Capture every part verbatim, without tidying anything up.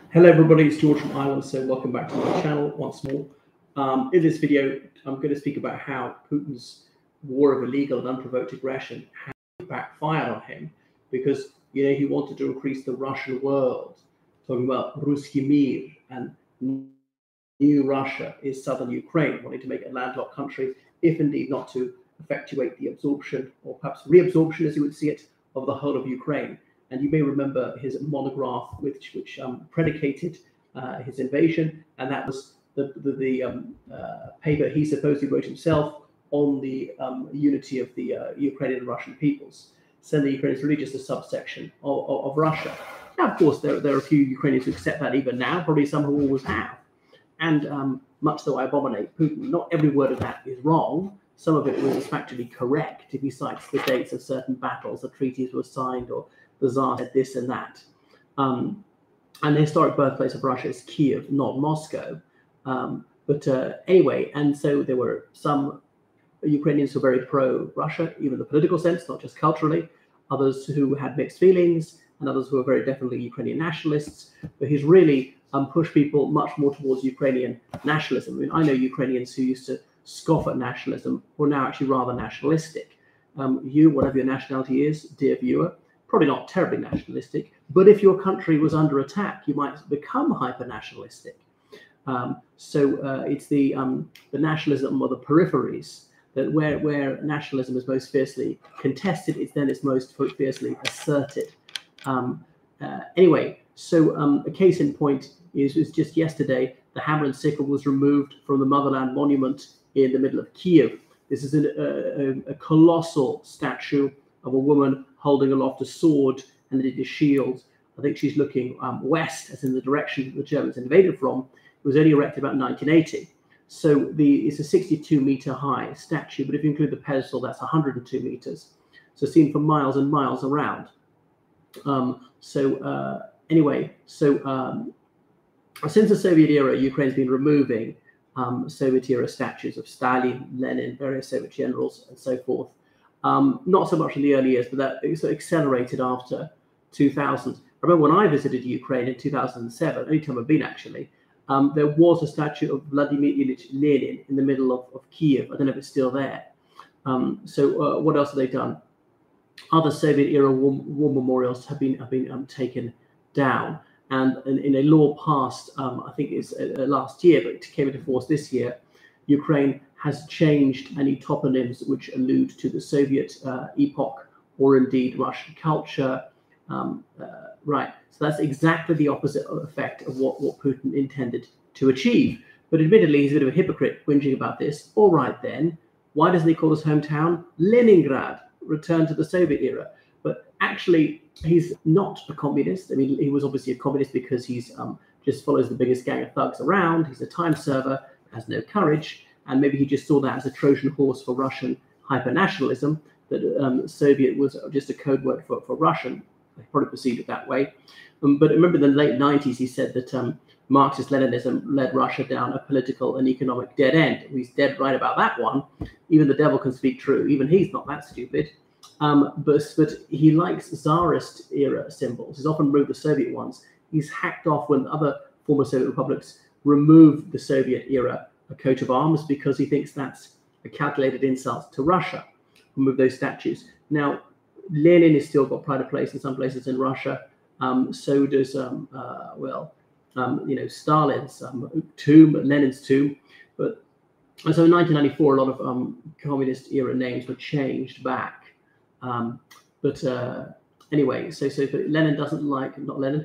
Hello everybody, it's George from Ireland, so welcome back to my channel once more. Um, in this video, I'm going to speak about how Putin's war of illegal and unprovoked aggression has backfired on him, because you know he wanted to increase the Russian world, talking about Ruski Mir, and new Russia is southern Ukraine, wanting to make a landlocked country, if indeed not to effectuate the absorption, or perhaps reabsorption as you would see it, of the whole of Ukraine. And you may remember his monograph, which which um, predicated uh, his invasion, and that was the the, the um, uh, paper he supposedly wrote himself on the um, unity of the uh, Ukrainian and Russian peoples. So the Ukraine is really just a subsection of, of, of Russia. Now, of course, there, there are a few Ukrainians who accept that even now, probably some who always have. And um, much though I abominate Putin, not every word of that is wrong. Some of it was factually correct if he cites the dates of certain battles, the treaties were signed, or the Tsar said this and that. Um, and the historic birthplace of Russia is Kiev, not Moscow. Um, but uh, anyway, and so there were some Ukrainians who were very pro-Russia, even in the political sense, not just culturally, others who had mixed feelings, and others who were very definitely Ukrainian nationalists. But he's really um, pushed people much more towards Ukrainian nationalism. I mean, I know Ukrainians who used to scoff at nationalism, who are now actually rather nationalistic. Um, you, whatever your nationality is, dear viewer, probably not terribly nationalistic, but if your country was under attack, you might become hyper-nationalistic. Um, so uh, it's the um, the nationalism of the peripheries, that where, where nationalism is most fiercely contested, it's then it's most fiercely asserted. Um, uh, anyway, so um, a case in point is, is just yesterday, the hammer and sickle was removed from the Motherland Monument in the middle of Kiev. This is an, a, a, a colossal statue of a woman holding aloft a sword and a shield. I think she's looking um, west, as in the direction the Germans invaded from. It was only erected about nineteen eighty. So the it's a sixty-two meter high statue, but if you include the pedestal, that's one hundred two meters. So seen for miles and miles around. Um, so uh, anyway, so um, since the Soviet era, Ukraine's been removing um, Soviet era statues of Stalin, Lenin, various Soviet generals, and so forth. Um, not so much in the early years, but that it accelerated after two thousand. I remember when I visited Ukraine in two thousand seven, only time I've been actually, um, there was a statue of Vladimir Ilyich Lenin in the middle of, of Kiev. I don't know if it's still there. Um, so uh, what else have they done? Other Soviet era war, war memorials have been have been um, taken down. And in, in a law passed, um, I think it's uh, last year, but it came into force this year, Ukraine has changed any toponyms which allude to the Soviet uh, epoch or indeed Russian culture. Um, uh, right, so that's exactly the opposite effect of what, what Putin intended to achieve. But admittedly, he's a bit of a hypocrite whinging about this. All right then, why doesn't he call his hometown Leningrad, return to the Soviet era? But actually, he's not a communist. I mean, he was obviously a communist because he's um, just follows the biggest gang of thugs around. He's a time server, has no courage. And maybe he just saw that as a Trojan horse for Russian hyper-nationalism, that um, Soviet was just a code word for, for Russian. They probably perceived it that way. Um, but remember in the late nineties, he said that um, Marxist-Leninism led Russia down a political and economic dead end. He's dead right about that one. Even the devil can speak true. Even he's not that stupid. Um, but, but he likes Tsarist era symbols. He's often removed the Soviet ones. He's hacked off when other former Soviet republics removed the Soviet era a coat of arms, because he thinks that's a calculated insult to Russia. Remove those statues. Now, Lenin has still got pride of place in some places in Russia. Um, so does, um, uh, well, um, you know, Stalin's um, tomb, Lenin's tomb. But and so in nineteen ninety-four, a lot of um, communist era names were changed back. Um, but uh, anyway, so so but Lenin doesn't like, not Lenin,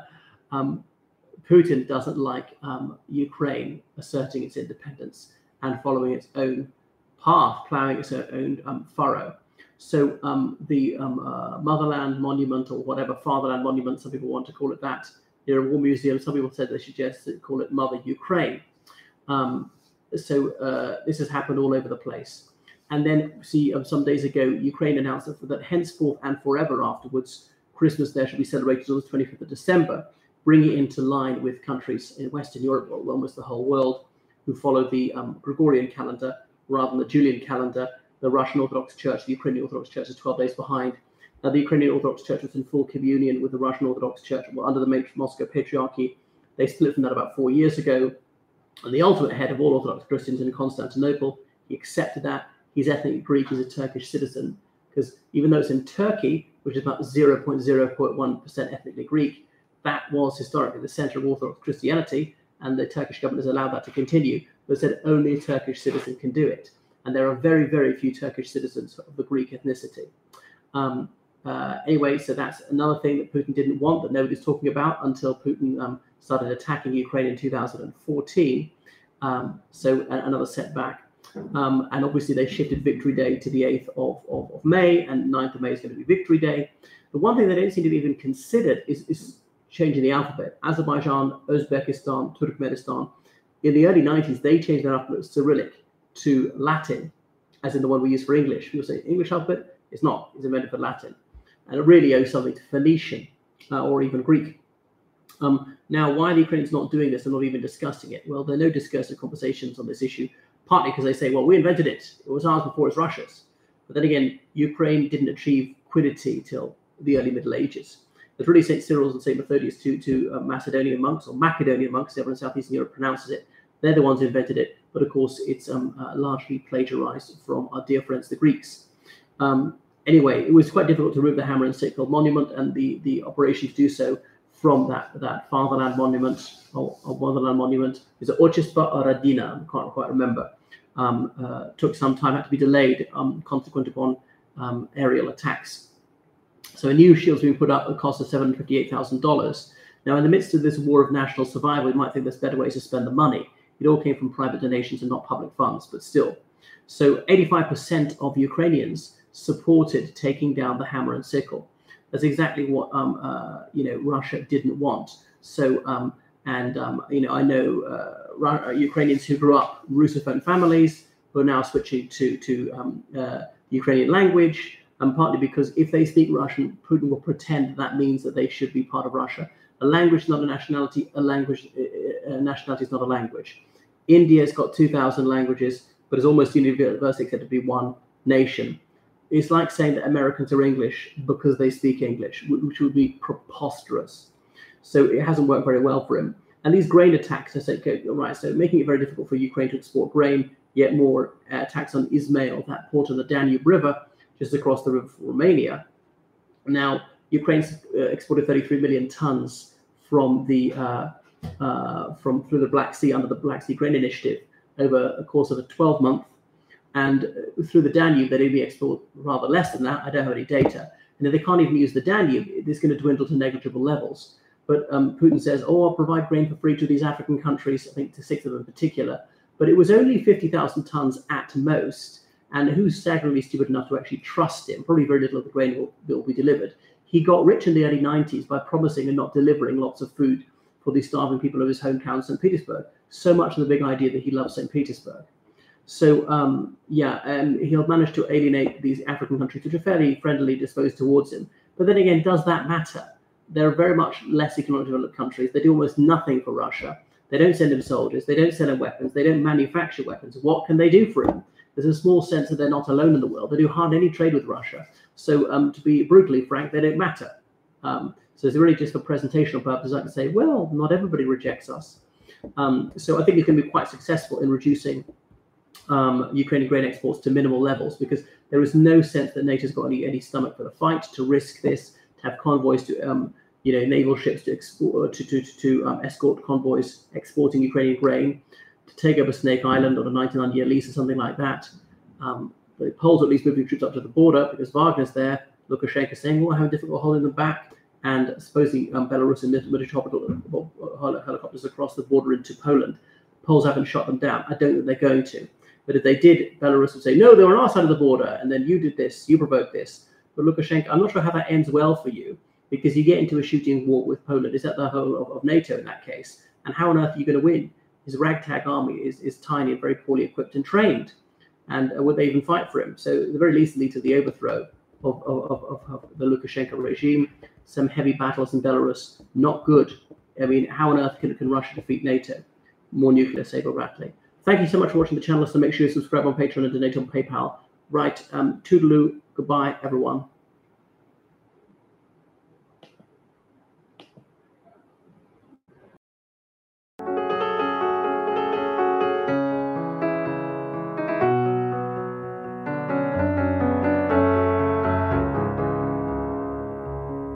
um, Putin doesn't like um, Ukraine asserting its independence and following its own path, plowing its own um, furrow. So um, the um, uh, Motherland Monument, or whatever, Fatherland Monument, some people want to call it that, near a war museum, some people said they should just call it Mother Ukraine. Um, so uh, this has happened all over the place. And then, see, um, some days ago, Ukraine announced that, that henceforth and forever afterwards, Christmas there should be celebrated on the twenty-fifth of December, bringing it into line with countries in Western Europe, or almost the whole world, who follow the um, Gregorian calendar rather than the Julian calendar. The Russian Orthodox Church, the Ukrainian Orthodox Church is twelve days behind. Now, the Ukrainian Orthodox Church was in full communion with the Russian Orthodox Church, well, under the Moscow Patriarchy They split from that about four years ago. And the ultimate head of all Orthodox Christians in Constantinople, he accepted that. He's ethnically Greek, he's a Turkish citizen, because even though it's in Turkey, which is about zero point zero one percent ethnically Greek, that was historically the center of Orthodox Christianity, and the Turkish government has allowed that to continue, but said only a Turkish citizen can do it. And there are very, very few Turkish citizens of the Greek ethnicity. Um, uh, anyway, so that's another thing that Putin didn't want, that nobody's talking about until Putin um, started attacking Ukraine in two thousand fourteen. Um, so another setback. Um, and obviously they shifted Victory Day to the eighth of, of, of May, and ninth of May is going to be Victory Day. The one thing they don't seem to be even considered is, is changing the alphabet. Azerbaijan, Uzbekistan, Turkmenistan, in the early nineties, they changed their alphabet Cyrillic to Latin, as in the one we use for English. People say English alphabet, it's not, it's invented for Latin. And it really owes something to Phoenician uh, or even Greek. Um, now, why are the Ukrainians not doing this and not even discussing it? Well, there are no discursive conversations on this issue, partly because they say, well, we invented it. It was ours before it was Russia's. But then again, Ukraine didn't achieve quiddity till the early Middle Ages. There's really Saint Cyril's and Saint Methodius to, to uh, Macedonian monks, or Macedonian monks, everyone in Southeastern Europe pronounces it. They're the ones who invented it. But of course, it's um, uh, largely plagiarized from our dear friends, the Greeks. Um, anyway, it was quite difficult to remove the hammer and sickle monument, and the, the operation to do so from that, that fatherland monument, or, or motherland monument, is it Otchispa or Radina? I can't quite remember. Um, uh, took some time, had to be delayed, um, consequent upon um, aerial attacks. So a new shield's been put up at a cost of seven hundred fifty-eight thousand dollars. Now, in the midst of this war of national survival, you might think there's better ways to spend the money. It all came from private donations and not public funds, but still. So eighty-five percent of Ukrainians supported taking down the hammer and sickle. That's exactly what um, uh, you know Russia didn't want. So um, and um, you know I know uh, Ukrainians who grew up Russophone families who are now switching to to um, uh, Ukrainian language, and partly because if they speak Russian, Putin will pretend that means that they should be part of Russia. A language is not a nationality. A language, a nationality is not a language. India's got two thousand languages, but is almost universally accepted to be one nation. It's like saying that Americans are English because they speak English, which would be preposterous. So it hasn't worked very well for him. And these grain attacks, I said, okay, right, so making it very difficult for Ukraine to export grain, yet more uh, attacks on Izmail, that port on the Danube River, just across the river from Romania. Now, Ukraine's uh, exported thirty-three million tons from the uh, uh, from through the Black Sea under the Black Sea Grain Initiative over a course of a twelve month. And through the Danube, they maybe export rather less than that. I don't have any data. And if they can't even use the Danube, it's going to dwindle to negligible levels. But um, Putin says, oh, I'll provide grain for free to these African countries, I think to six of them in particular. But it was only fifty thousand tons at most. And who's staggeringly stupid enough to actually trust him? Probably very little of the grain will, will be delivered. He got rich in the early nineties by promising and not delivering lots of food for the starving people of his hometown, Saint Petersburg. So much of the big idea that he loves Saint Petersburg. So, um, yeah, and he'll manage to alienate these African countries, which are fairly friendly disposed towards him. But then again, does that matter? They're very much less economically developed countries. They do almost nothing for Russia. They don't send him soldiers. They don't sell him weapons. They don't manufacture weapons. What can they do for him? There's a small sense that they're not alone in the world. They do hardly any trade with Russia. So um, to be brutally frank, they don't matter. Um, so it's really just for presentational purposes. I can say, well, not everybody rejects us. Um, so I think it's going to be quite successful in reducing um, Ukrainian grain exports to minimal levels, because there is no sense that NATO's got any, any stomach for the fight, to risk this, to have convoys, to um, you know, naval ships to export, to to to um, escort convoys exporting Ukrainian grain, to take over Snake Island on a ninety-nine year lease or something like that. Um, the Poles at least moving troops up to the border because Wagner's there. Lukashenko saying, "Well, having difficult holding them back," and supposedly um, Belarus and military helicopters across the border into Poland. Poles haven't shot them down. I don't think they're going to. But if they did, Belarus would say, "No, they're on our side of the border, and then you did this, you provoked this." But Lukashenko, I'm not sure how that ends well for you, because you get into a shooting war with Poland. Is that the whole of, of NATO in that case? And how on earth are you going to win? His ragtag army is, is tiny and very poorly equipped and trained. And uh, would they even fight for him? So at the very least, lead to the overthrow of, of, of, of the Lukashenko regime. Some heavy battles in Belarus, not good. I mean, how on earth can, can Russia defeat NATO? More nuclear saber-rattling. Thank you so much for watching the channel. So make sure you subscribe on Patreon and donate on PayPal. Right, um, toodaloo, goodbye, everyone.